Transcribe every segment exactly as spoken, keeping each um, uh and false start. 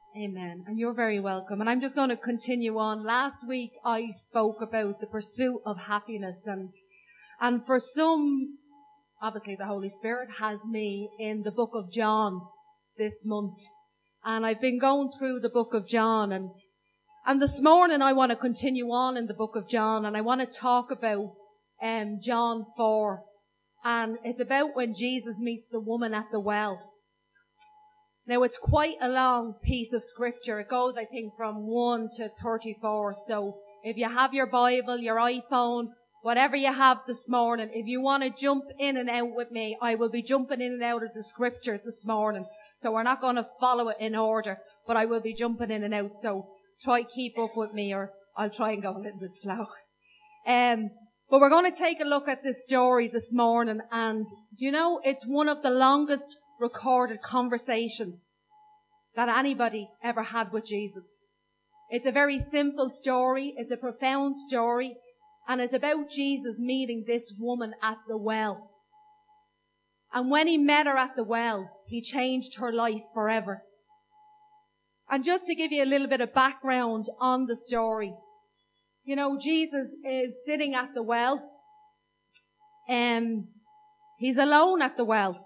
Amen. And you're very welcome. And I'm just going to continue on. Last week I spoke about the pursuit of happiness, and and for some, obviously the Holy Spirit has me in the book of John this month. And I've been going through the book of John, and and this morning I want to continue on in the book of John, and I want to talk about um John four. And it's about when Jesus meets the woman at the well. Now, it's quite a long piece of scripture. It goes, I think, from one to thirty-four. So if you have your Bible, your iPhone, whatever you have this morning, if you want to jump in and out with me, I will be jumping in and out of the scripture this morning. So we're not going to follow it in order, but I will be jumping in and out. So try keep up with me, or I'll try and go a little bit slow. Um, but we're going to take a look at this story this morning, and you know, it's one of the longest recorded conversations that anybody ever had with Jesus. It's a very simple story. It's a profound story. And it's about Jesus meeting this woman at the well. And when he met her at the well, he changed her life forever. And just to give you a little bit of background on the story, you know, Jesus is sitting at the well. Um, he's alone at the well.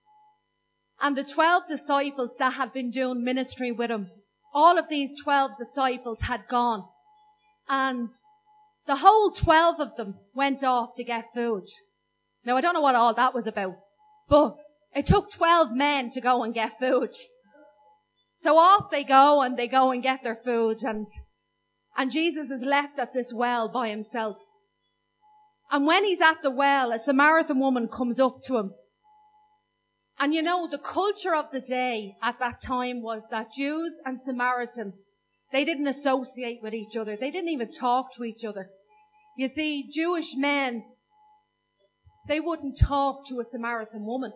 And the twelve disciples that had been doing ministry with him, all of these twelve disciples had gone. And the whole twelve of them went off to get food. Now, I don't know what all that was about, but it took twelve men to go and get food. So off they go, and they go and get their food, and, and Jesus is left at this well by himself. And when he's at the well, a Samaritan woman comes up to him. And you know, the culture of the day at that time was that Jews and Samaritans, they didn't associate with each other. They didn't even talk to each other. You see, Jewish men, they wouldn't talk to a Samaritan woman.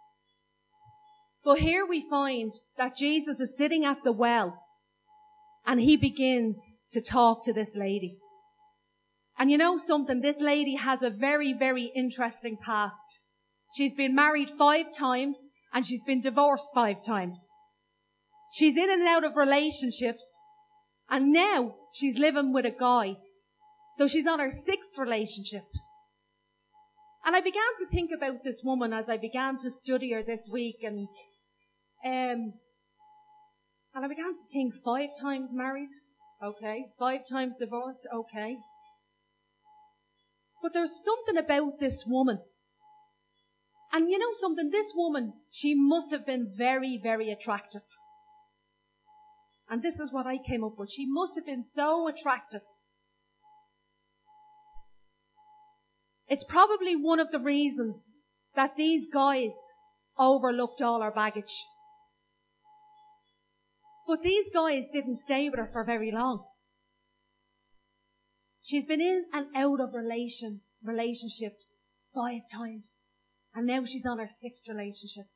But here we find that Jesus is sitting at the well, and he begins to talk to this lady. And you know something? This lady has a very, very interesting past. She's been married five times, and she's been divorced five times. She's in and out of relationships, and now she's living with a guy. So she's on her sixth relationship. And I began to think about this woman as I began to study her this week, and um, and I began to think, five times married, okay, five times divorced, okay. But there's something about this woman. And you know something, this woman, she must have been very, very attractive. And this is what I came up with. She must have been so attractive. It's probably one of the reasons that these guys overlooked all her baggage. But these guys didn't stay with her for very long. She's been in and out of relation, relationships five times. And now she's on her sixth relationship.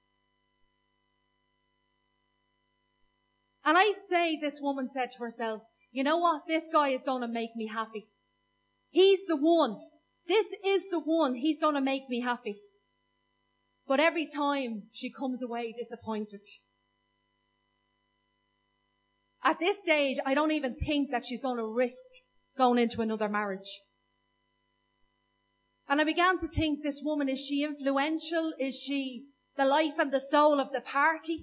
And I say this woman said to herself, you know what? This guy is going to make me happy. He's the one. This is the one. He's going to make me happy. But every time she comes away disappointed. At this stage, I don't even think that she's going to risk going into another marriage. And I began to think, this woman, is she influential? Is she the life and the soul of the party?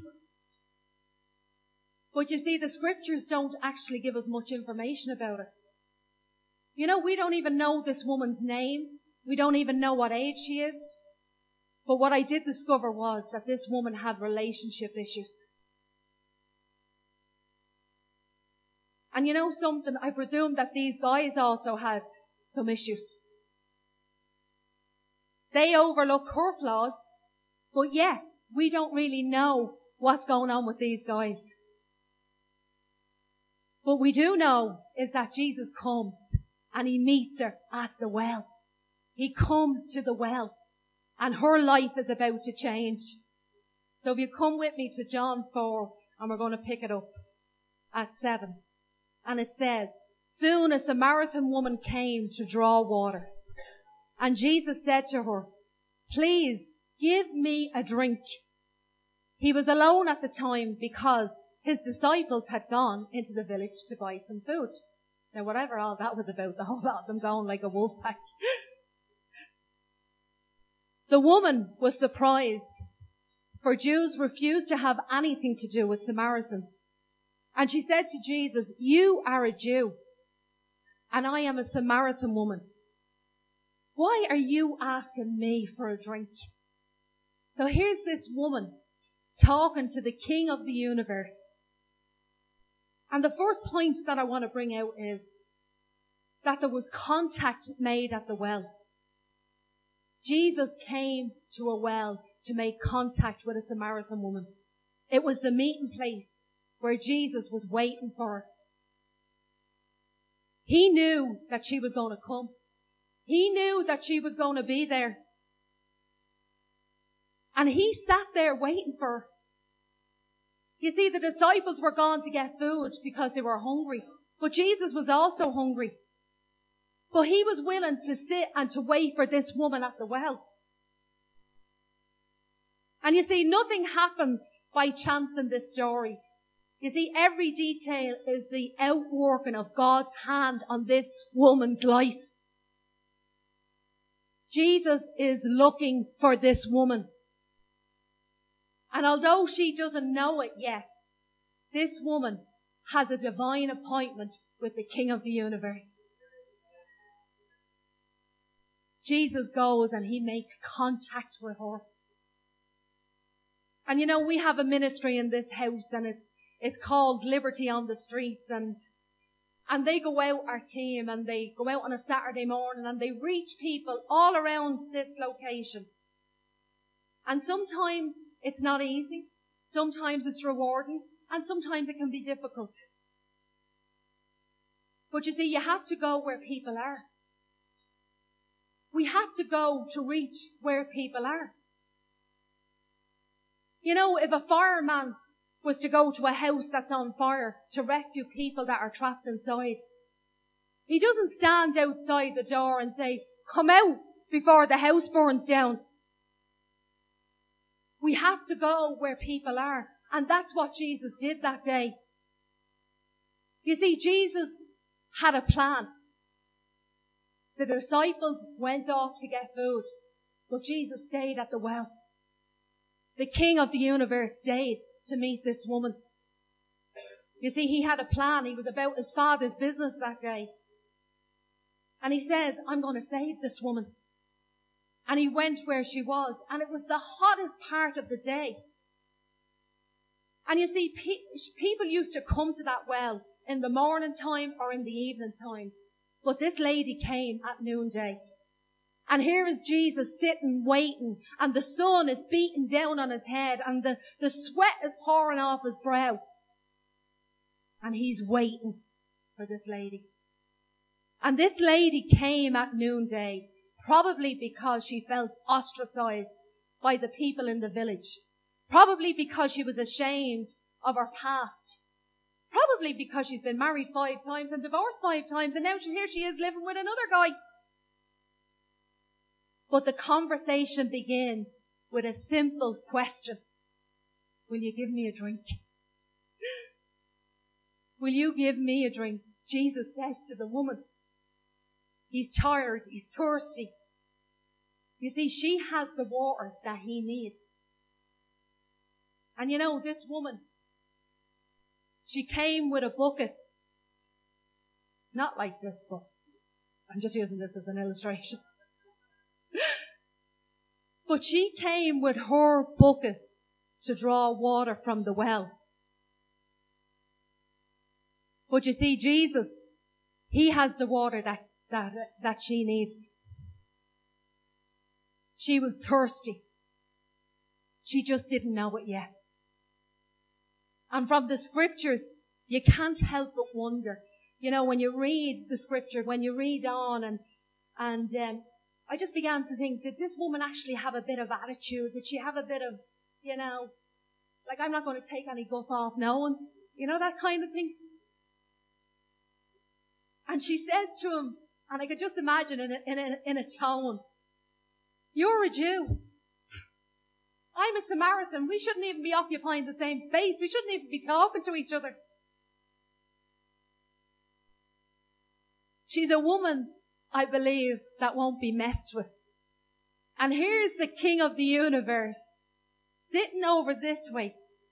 But you see, the scriptures don't actually give us much information about her. You know, we don't even know this woman's name. We don't even know what age she is. But what I did discover was that this woman had relationship issues. And you know something? I presume that these guys also had some issues. They overlook her flaws, but yet we don't really know what's going on with these guys. What we do know is that Jesus comes and he meets her at the well. He comes to the well, and her life is about to change. So if you come with me to John four, and we're going to pick it up at seven. And it says, soon a Samaritan woman came to draw water. And Jesus said to her, please give me a drink. He was alone at the time because his disciples had gone into the village to buy some food. Now, whatever all that was about, the whole lot of them going like a wolf pack. The woman was surprised, for Jews refused to have anything to do with Samaritans. And she said to Jesus, "You are a Jew, and I am a Samaritan woman. Why are you asking me for a drink?" So here's this woman talking to the King of the universe. And the first point that I want to bring out is that there was contact made at the well. Jesus came to a well to make contact with a Samaritan woman. It was the meeting place where Jesus was waiting for her. He knew that she was going to come. He knew that she was going to be there. And he sat there waiting for her. You see, the disciples were gone to get food because they were hungry. But Jesus was also hungry. But he was willing to sit and to wait for this woman at the well. And you see, nothing happens by chance in this story. You see, every detail is the outworking of God's hand on this woman's life. Jesus is looking for this woman. And although she doesn't know it yet, this woman has a divine appointment with the King of the universe. Jesus goes and he makes contact with her. And you know, we have a ministry in this house, and it's it's called Liberty on the Streets, and and they go out, our team, and they go out on a Saturday morning and they reach people all around this location. And sometimes it's not easy, sometimes it's rewarding, and sometimes it can be difficult. But you see, you have to go where people are. We have to go to reach where people are. You know, if a fireman was to go to a house that's on fire to rescue people that are trapped inside, he doesn't stand outside the door and say, "Come out before the house burns down." We have to go where people are. And that's what Jesus did that day. You see, Jesus had a plan. The disciples went off to get food, but Jesus stayed at the well. The King of the universe stayed to meet this woman. You see, he had a plan. He was about his Father's business that day. And he says, "I'm going to save this woman." And he went where she was, and it was the hottest part of the day. And you see, pe- people used to come to that well in the morning time or in the evening time. But this lady came at noonday. And here is Jesus sitting, waiting, and the sun is beating down on his head, and the, the sweat is pouring off his brow. And he's waiting for this lady. And this lady came at noonday, probably because she felt ostracized by the people in the village. Probably because she was ashamed of her past. Probably because she's been married five times and divorced five times, and now here she is living with another guy. But the conversation begins with a simple question. Will you give me a drink? Will you give me a drink? Jesus says to the woman. He's tired. He's thirsty. You see, she has the water that he needs. And you know, this woman, she came with a bucket. Not like this, but I'm just using this as an illustration. But she came with her bucket to draw water from the well. But you see, Jesus, he has the water that, that, that she needs. She was thirsty. She just didn't know it yet. And from the scriptures, you can't help but wonder. You know, when you read the scripture, when you read on, and and um, I just began to think, did this woman actually have a bit of attitude? Did she have a bit of, you know, like, I'm not going to take any guff off knowing, you know, that kind of thing? And she says to him, and I could just imagine in a, in a, in a tone, "You're a Jew. I'm a Samaritan. We shouldn't even be occupying the same space. We shouldn't even be talking to each other. She's a woman, I believe, that won't be messed with. And here's the King of the universe sitting over this way.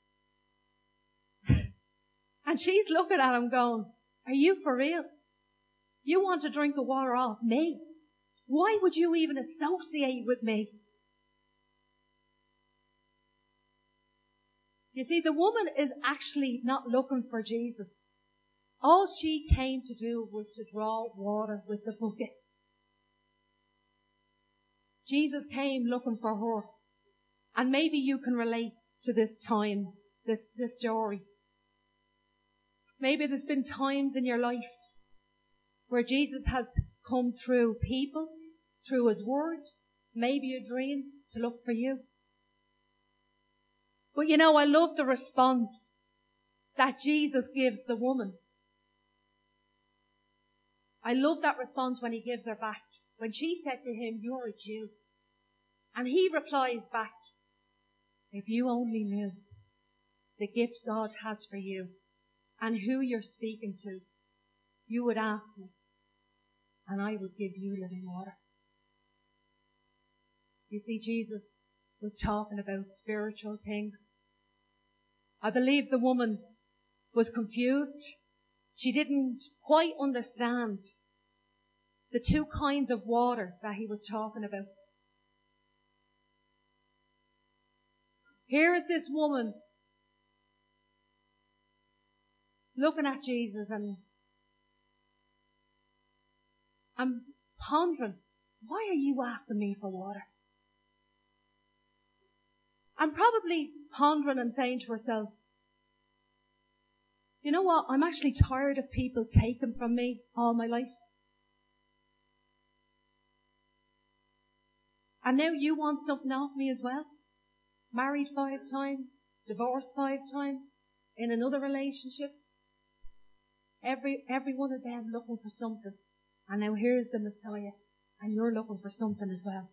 And she's looking at him going, are you for real? You want to drink the water off me? Why would you even associate with me? You see, the woman is actually not looking for Jesus. All she came to do was to draw water with the bucket. Jesus came looking for her. And maybe you can relate to this time, this, this story. Maybe there's been times in your life where Jesus has come through people, through his word, maybe a dream to look for you. But you know, I love the response that Jesus gives the woman. I love that response when he gives her back. When she said to him, you're a Jew. And he replies back, if you only knew the gift God has for you and who you're speaking to, you would ask me and I would give you living water. You see, Jesus was talking about spiritual things. I believe the woman was confused. She didn't quite understand the two kinds of water that he was talking about. Here is this woman looking at Jesus and I'm pondering, why are you asking me for water? I'm probably pondering and saying to herself, you know what? I'm actually tired of people taking from me all my life. And now you want something off me as well? Married five times, divorced five times, in another relationship. Every, every one of them looking for something. And now here's the Messiah, and you're looking for something as well.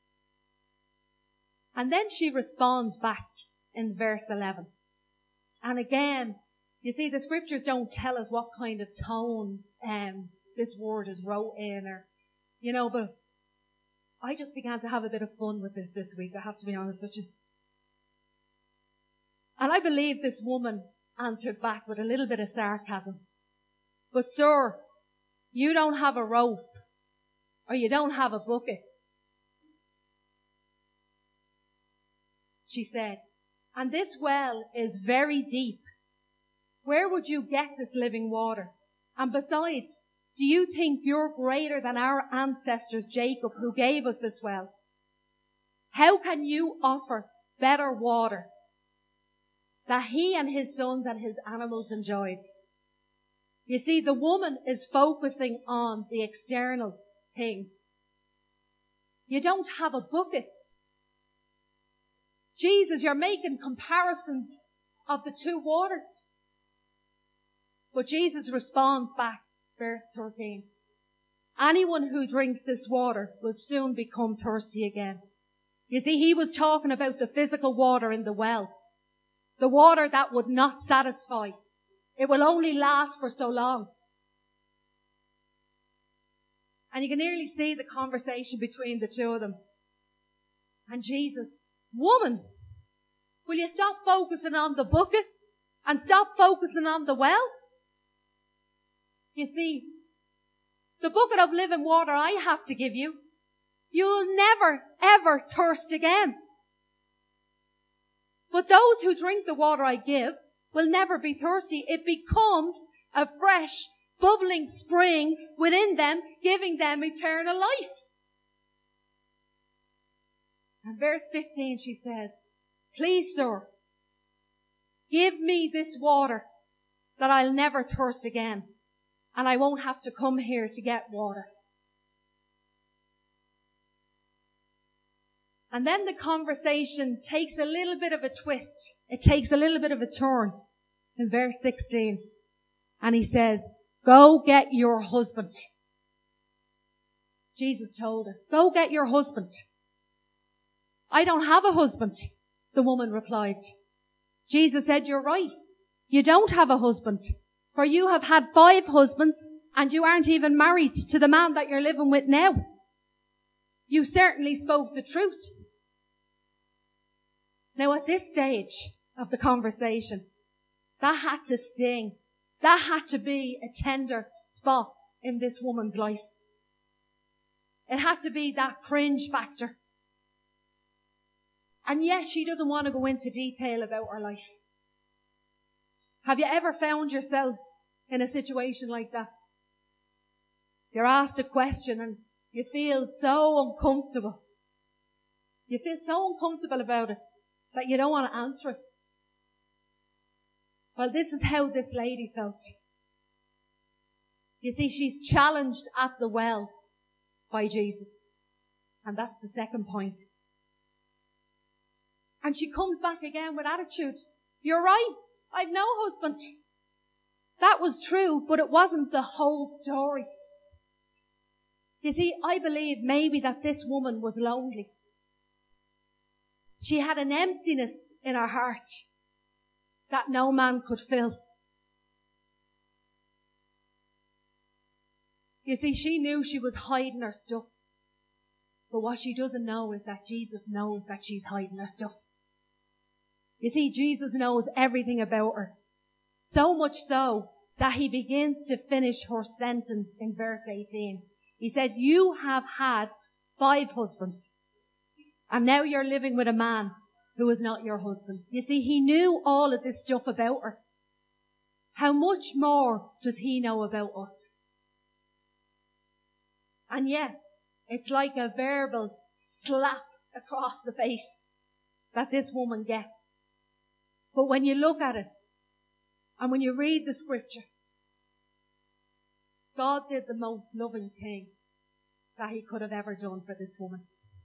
And then she responds back in verse eleven. And again, you see, the scriptures don't tell us what kind of tone um, this word is wrote in, or, you know, but I just began to have a bit of fun with this this week, I have to be honest with you. And I believe this woman answered back with a little bit of sarcasm. But sir, you don't have a rope, or you don't have a bucket. She said, and this well is very deep. Where would you get this living water? And besides, do you think you're greater than our ancestors Jacob, who gave us this well? How can you offer better water that he and his sons and his animals enjoyed? You see, the woman is focusing on the external things. You don't have a bucket. Jesus, you're making comparisons of the two waters. But Jesus responds back, verse thirteen. Anyone who drinks this water will soon become thirsty again. You see, he was talking about the physical water in the well. The water that would not satisfy. It will only last for so long. And you can nearly see the conversation between the two of them. And Jesus, woman, will you stop focusing on the bucket and stop focusing on the well? You see, the bucket of living water I have to give you, you'll never, ever thirst again. But those who drink the water I give will never be thirsty. It becomes a fresh, bubbling spring within them, giving them eternal life. And verse fifteen, she says, please, sir, give me this water that I'll never thirst again. And I won't have to come here to get water. And then the conversation takes a little bit of a twist. It takes a little bit of a turn in verse sixteen. And he says, go get your husband. Jesus told her, go get your husband. I don't have a husband. The woman replied. Jesus said, you're right. You don't have a husband, for you have had five husbands and you aren't even married to the man that you're living with now. You certainly spoke the truth. Now at this stage of the conversation, that had to sting. That had to be a tender spot in this woman's life. It had to be that cringe factor. And yes, she doesn't want to go into detail about her life. Have you ever found yourself in a situation like that? You're asked a question and you feel so uncomfortable. You feel so uncomfortable about it that you don't want to answer it. Well, this is how this lady felt. You see, she's challenged at the well by Jesus. And that's the second point. And she comes back again with attitude. You're right. I've no husband. That was true, but it wasn't the whole story. You see, I believe maybe that this woman was lonely. She had an emptiness in her heart that no man could fill. You see, she knew she was hiding her stuff. But what she doesn't know is that Jesus knows that she's hiding her stuff. You see, Jesus knows everything about her. So much so that he begins to finish her sentence in verse eighteen. He said, you have had five husbands, and now you're living with a man who is not your husband. You see, he knew all of this stuff about her. How much more does he know about us? And yes, it's like a verbal slap across the face that this woman gets. But when you look at it, and when you read the scripture, God did the most loving thing that he could have ever done for this woman.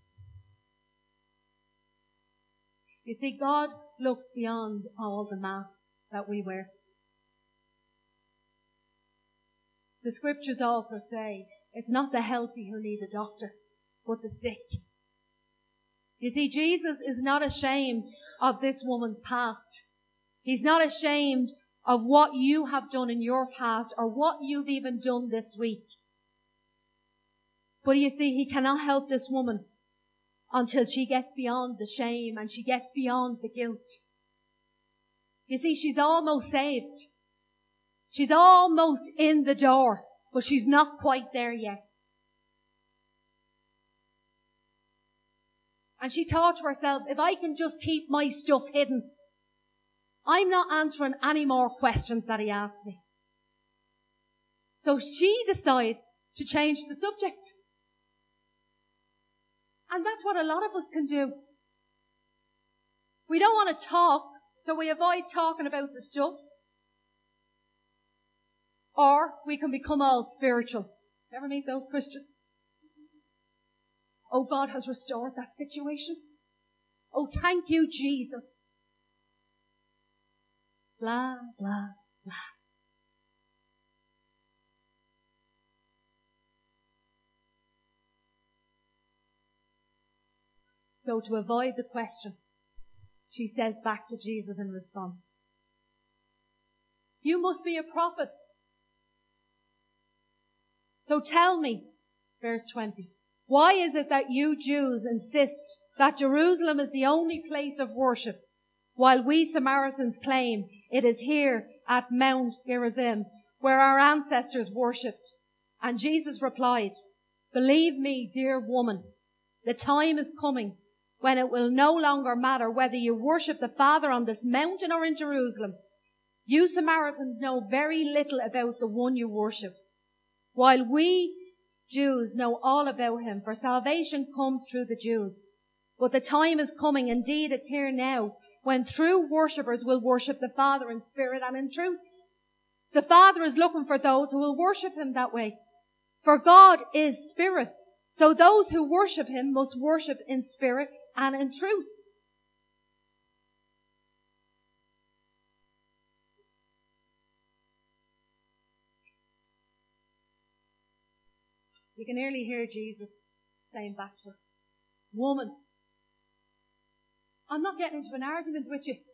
You see, God looks beyond all the masks that we wear. The scriptures also say it's not the healthy who need a doctor, but the sick. You see, Jesus is not ashamed of this woman's past. He's not ashamed of what you have done in your past or what you've even done this week. But you see, he cannot help this woman until she gets beyond the shame and she gets beyond the guilt. You see, she's almost saved. She's almost in the door, but she's not quite there yet. And she thought to herself, if I can just keep my stuff hidden, I'm not answering any more questions that he asked me. So she decides to change the subject. And that's what a lot of us can do. We don't want to talk, so we avoid talking about the stuff. Or we can become all spiritual. Ever meet those Christians? Oh, God has restored that situation. Oh, thank you, Jesus. Blah, blah, blah. So to avoid the question, she says back to Jesus in response, you must be a prophet. So tell me, verse twenty, why is it that you Jews insist that Jerusalem is the only place of worship, while we Samaritans claim it is here at Mount Gerizim, where our ancestors worshipped? And Jesus replied, believe me, dear woman, the time is coming when it will no longer matter whether you worship the Father on this mountain or in Jerusalem. You Samaritans know very little about the one you worship, while we Jews know all about him, for salvation comes through the Jews. But the time is coming, indeed it's here now, when true worshippers will worship the Father in spirit and in truth. The Father is looking for those who will worship him that way. For God is spirit, so those who worship him must worship in spirit and in truth. You can nearly hear Jesus saying back to her, woman, I'm not getting into an argument with you.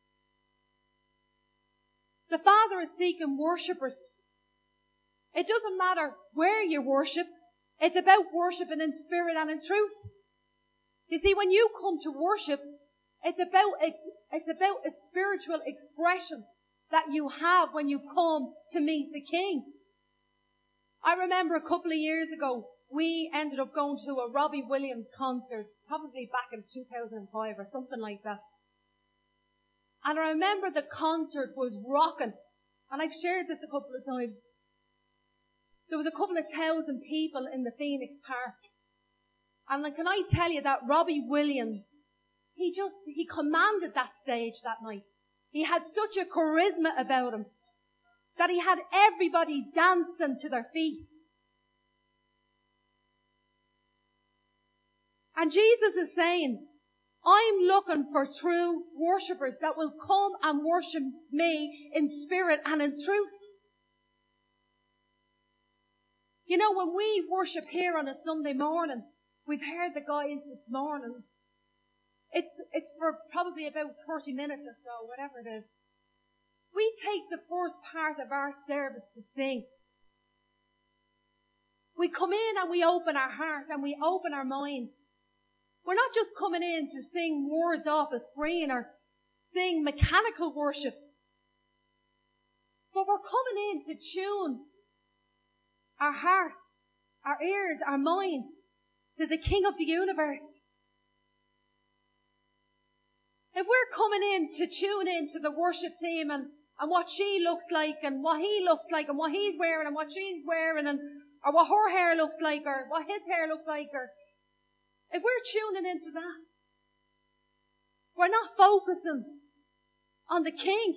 The Father is seeking worshippers. It doesn't matter where you worship. It's about worshiping in spirit and in truth. You see, when you come to worship, it's about, it's about a spiritual expression that you have when you come to meet the King. I remember a couple of years ago, we ended up going to a Robbie Williams concert, probably back in two thousand five or something like that. And I remember the concert was rocking. And I've shared this a couple of times. There was a couple of thousand people in the Phoenix Park. And like, can I tell you that Robbie Williams, he just, he commanded that stage that night. He had such a charisma about him that he had everybody dancing to their feet. And Jesus is saying, I'm looking for true worshippers that will come and worship me in spirit and in truth. You know, when we worship here on a Sunday morning, we've heard the guys this morning. It's, it's for probably about thirty minutes or so, whatever it is. We take the first part of our service to sing. We come in and we open our heart and we open our mind. We're not just coming in to sing words off a screen or sing mechanical worship. But we're coming in to tune our hearts, our ears, our mind to the King of the universe. If we're coming in to tune in to the worship team and, and what she looks like and what he looks like and what he's wearing and what she's wearing and or what her hair looks like or what his hair looks like or if we're tuning into that, we're not focusing on the King.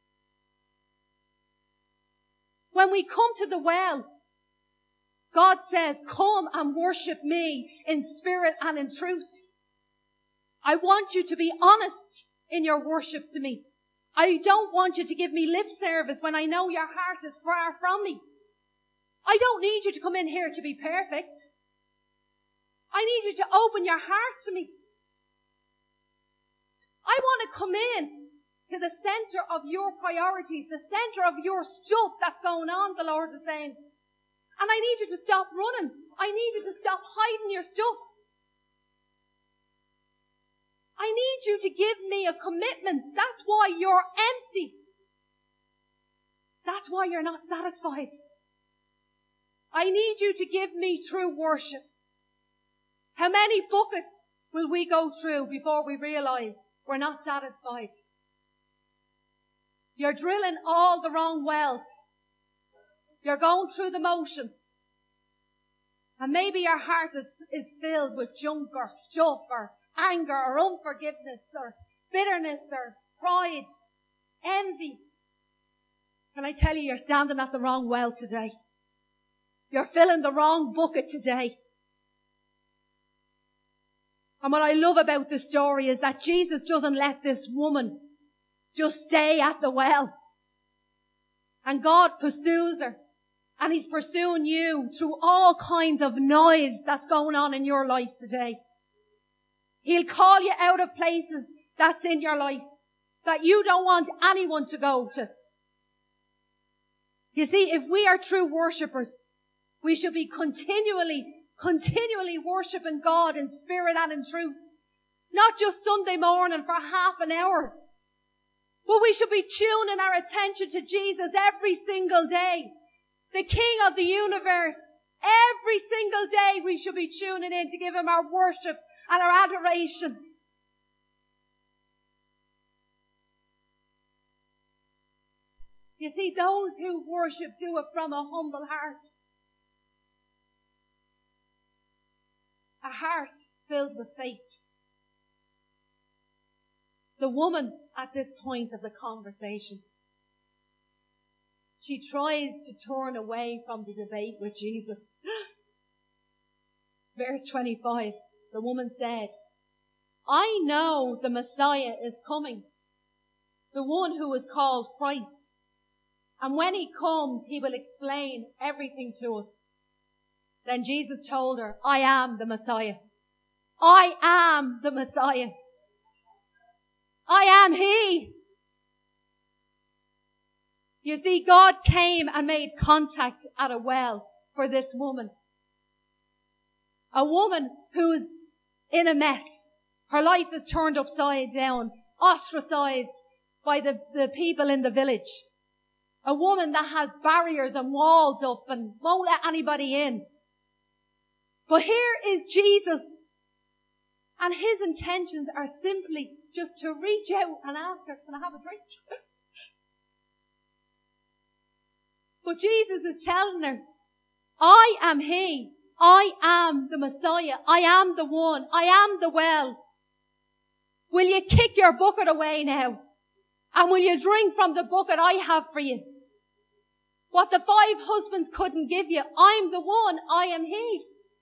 When we come to the well, God says, come and worship me in spirit and in truth. I want you to be honest in your worship to me. I don't want you to give me lip service when I know your heart is far from me. I don't need you to come in here to be perfect. I need you to open your heart to me. I want to come in to the center of your priorities, the center of your stuff that's going on, the Lord is saying. And I need you to stop running. I need you to stop hiding your stuff. I need you to give me a commitment. That's why you're empty. That's why you're not satisfied. I need you to give me true worship. How many buckets will we go through before we realize we're not satisfied? You're drilling all the wrong wells. You're going through the motions. And maybe your heart is, is filled with junk or stuff or anger or unforgiveness or bitterness or pride, envy. Can I tell you, you're standing at the wrong well today. You're filling the wrong bucket today. And what I love about this story is that Jesus doesn't let this woman just stay at the well. And God pursues her. And He's pursuing you through all kinds of noise that's going on in your life today. He'll call you out of places that's in your life that you don't want anyone to go to. You see, if we are true worshippers, we should be continually, continually worshipping God in spirit and in truth. Not just Sunday morning for half an hour. But we should be tuning our attention to Jesus every single day. The King of the universe. Every single day we should be tuning in to give Him our worship and our adoration. You see, those who worship do it from a humble heart. A heart filled with faith. The woman at this point of the conversation, she tries to turn away from the debate with Jesus. Verse twenty-five, the woman said, I know the Messiah is coming, the one who is called Christ. And when He comes, He will explain everything to us. Then Jesus told her, I am the Messiah. I am the Messiah. I am He. You see, God came and made contact at a well for this woman. A woman who's in a mess. Her life is turned upside down, ostracized by the, the people in the village. A woman that has barriers and walls up and won't let anybody in. But here is Jesus, and His intentions are simply just to reach out and ask her, can I have a drink? But Jesus is telling her, I am He. I am the Messiah. I am the one. I am the well. Will you kick your bucket away now? And will you drink from the bucket I have for you? What the five husbands couldn't give you, I'm the one. I am He.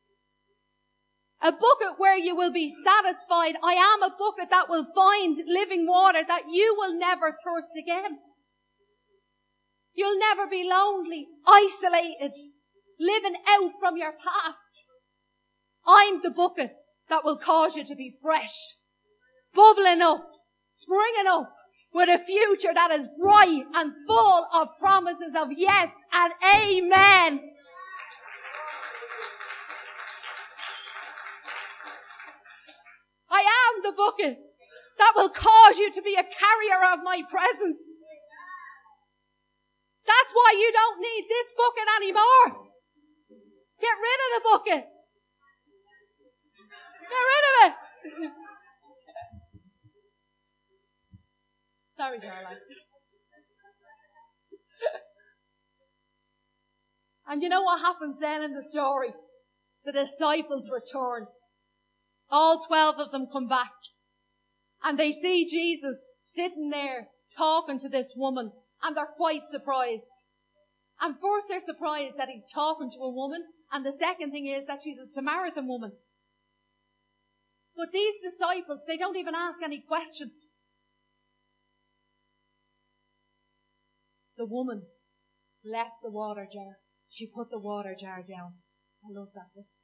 A bucket where you will be satisfied. I am a bucket that will find living water, that you will never thirst again. You'll never be lonely, isolated, living out from your past. I'm the bucket that will cause you to be fresh, bubbling up, springing up with a future that is bright and full of promises of yes and amen. I am the bucket that will cause you to be a carrier of my presence. That's why you don't need this bucket anymore. Get rid of the bucket. Get rid of it. Sorry, Caroline. And you know what happens then in the story? The disciples return. All twelve of them come back. And they see Jesus sitting there talking to this woman. And they're quite surprised. And first they're surprised that He's talking to a woman. And the second thing is that she's a Samaritan woman. But these disciples, they don't even ask any questions. The woman left the water jar. She put the water jar down. I love that bit.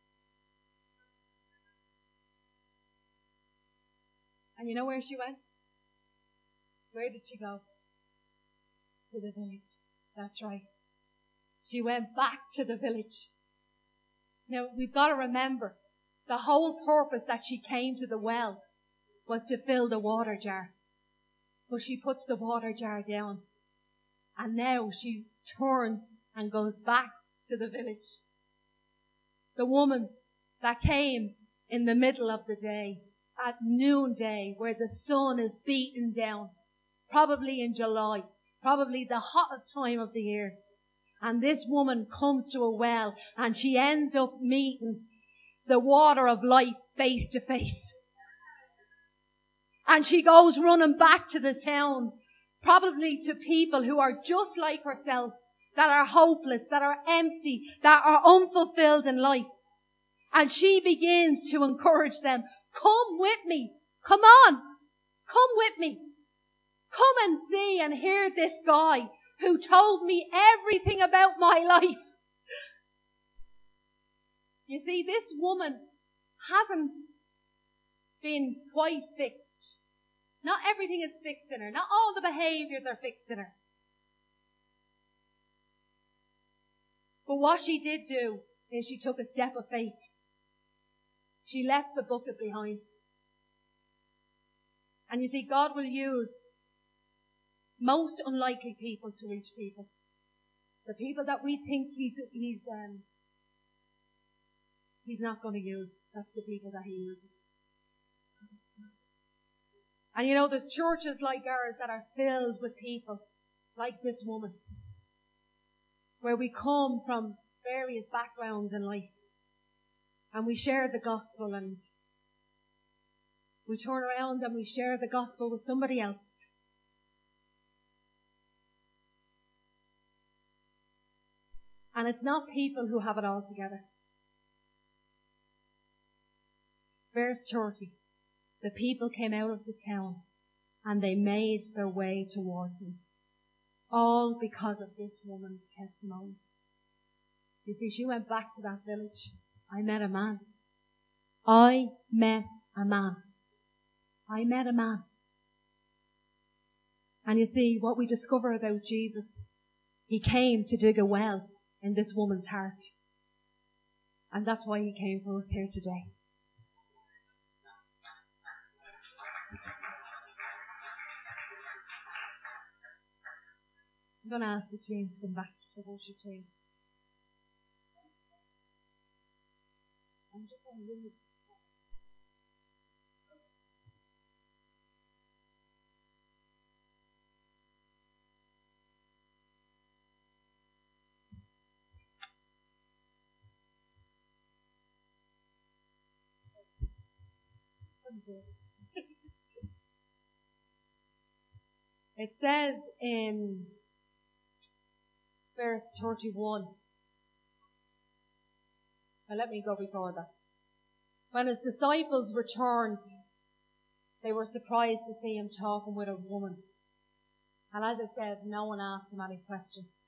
And you know where she went? Where did she go? To the village. That's right. She went back to the village. Now, we've got to remember, the whole purpose that she came to the well was to fill the water jar. But she puts the water jar down. And now she turns and goes back to the village. The woman that came in the middle of the day, at noonday, where the sun is beating down, probably in July, probably the hottest time of the year. And this woman comes to a well and she ends up meeting the water of life face to face. And she goes running back to the town, probably to people who are just like herself, that are hopeless, that are empty, that are unfulfilled in life. And she begins to encourage them, come with me, come on, come with me. Come and see and hear this guy who told me everything about my life. You see, this woman hasn't been quite fixed. Not everything is fixed in her. Not all the behaviours are fixed in her. But what she did do is she took a step of faith. She left the bucket behind. And you see, God will use most unlikely people to reach people. The people that we think he's, he's, um, he's not going to use. That's the people that he uses. And you know, there's churches like ours that are filled with people like this woman, where we come from various backgrounds in life and we share the gospel and we turn around and we share the gospel with somebody else. And it's not people who have it all together. Verse thirty. The people came out of the town and they made their way towards him. All because of this woman's testimony. You see, she went back to that village. I met a man. I met a man. I met a man. And you see, what we discover about Jesus, he came to dig a well in this woman's heart. And that's why he came for us here today. I'm going to ask the team to come back, the worship team. I'm just going to read. It says in verse thirty-one. Now let me go before that. When his disciples returned, they were surprised to see him talking with a woman. And as I said, no one asked him any questions.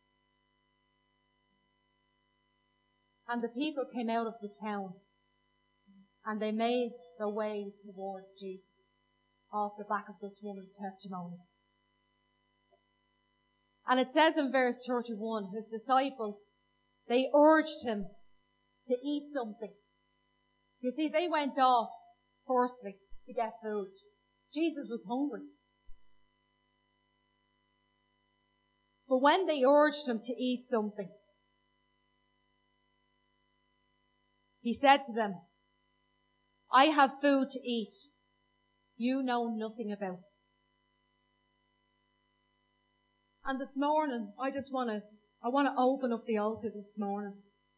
And the people came out of the town and they made their way towards Jesus off the back of this woman's testimony. And it says in verse thirty-one, his disciples, they urged him to eat something. You see, they went off, firstly, to get food. Jesus was hungry. But when they urged him to eat something, he said to them, I have food to eat you know nothing about. And this morning, I just want to, I want to open up the altar this morning.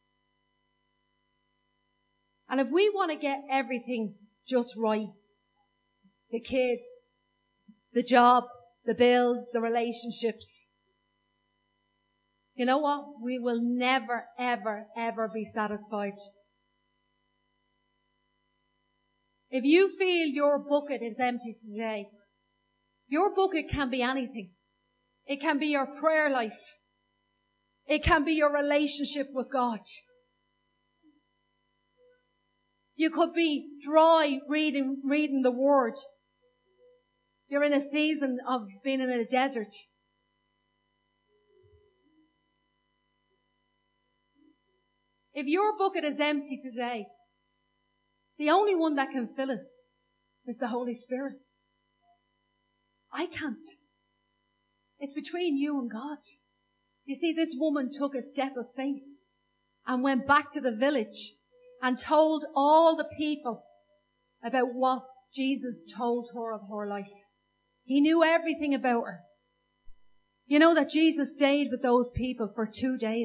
And if we want to get everything just right, the kids, the job, the bills, the relationships, you know what? We will never, ever, ever be satisfied. If you feel your bucket is empty today, your bucket can be anything. It can be your prayer life. It can be your relationship with God. You could be dry reading, reading the Word. You're in a season of being in a desert. If your bucket is empty today, the only one that can fill it is the Holy Spirit. I can't. It's between you and God. You see, this woman took a step of faith and went back to the village and told all the people about what Jesus told her of her life. He knew everything about her. You know that Jesus stayed with those people for two days.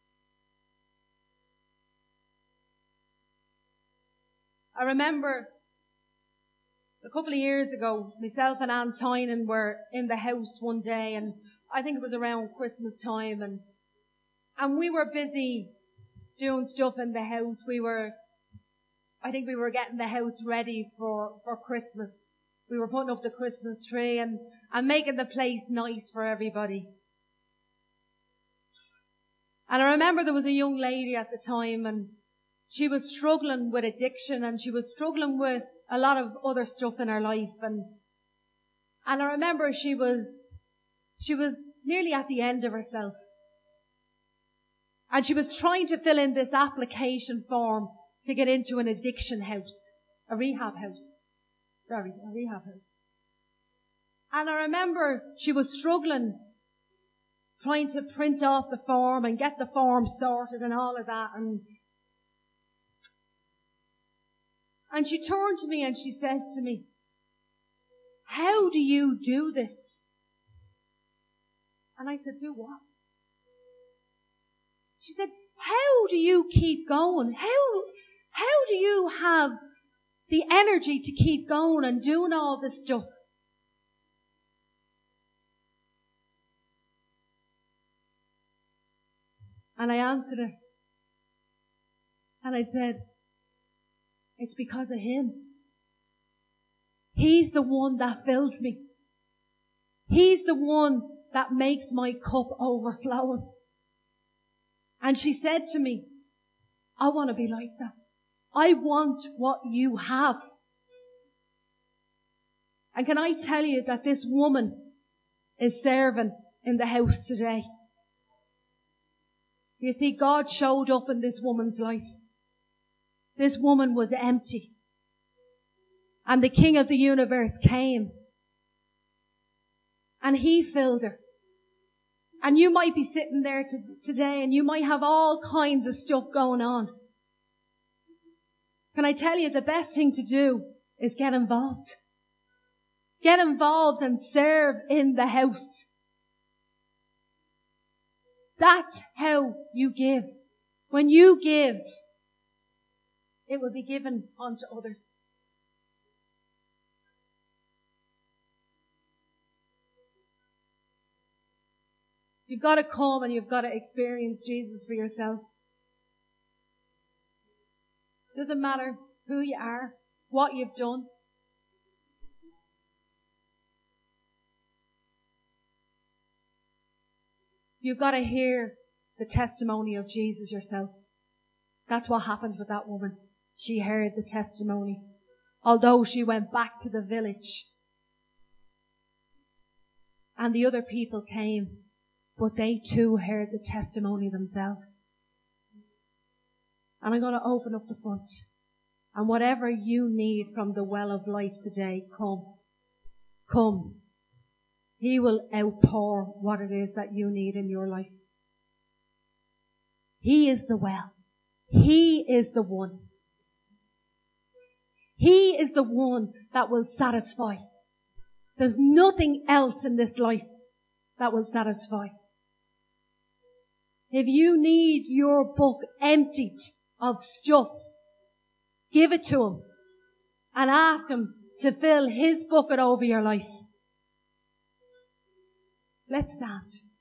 I remember a couple of years ago, myself and Anne Tynan were in the house one day, and I think it was around Christmas time, and and we were busy doing stuff in the house. We were, I think we were getting the house ready for, for Christmas. We were putting up the Christmas tree and, and making the place nice for everybody. And I remember there was a young lady at the time, and she was struggling with addiction, and she was struggling with a lot of other stuff in her life. And, and I remember she was, she was nearly at the end of herself. And she was trying to fill in this application form to get into an addiction house, a rehab house. Sorry, a rehab house. And I remember she was struggling trying to print off the form and get the form sorted and all of that. And And she turned to me and she says to me, how do you do this? And I said, do what? She said, how do you keep going? How, how do you have the energy to keep going and doing all this stuff? And I answered her. And I said, it's because of Him. He's the one that fills me. He's the one that makes my cup overflowing. And she said to me, I want to be like that. I want what you have. And can I tell you that this woman is serving in the house today. You see, God showed up in this woman's life. This woman was empty. And the King of the universe came. And he filled her. And you might be sitting there to, today and you might have all kinds of stuff going on. Can I tell you, the best thing to do is get involved. Get involved and serve in the house. That's how you give. When you give, it will be given unto others. You've got to come and you've got to experience Jesus for yourself. Doesn't matter who you are, what you've done. You've got to hear the testimony of Jesus yourself. That's what happened with that woman. She heard the testimony. Although she went back to the village. And the other people came. But they too heard the testimony themselves. And I'm going to open up the front. And whatever you need from the well of life today, come. Come. He will outpour what it is that you need in your life. He is the well. He is the one. He is the one that will satisfy. There's nothing else in this life that will satisfy. If you need your book emptied of stuff, give it to him and ask him to fill his bucket over your life. Let's stand.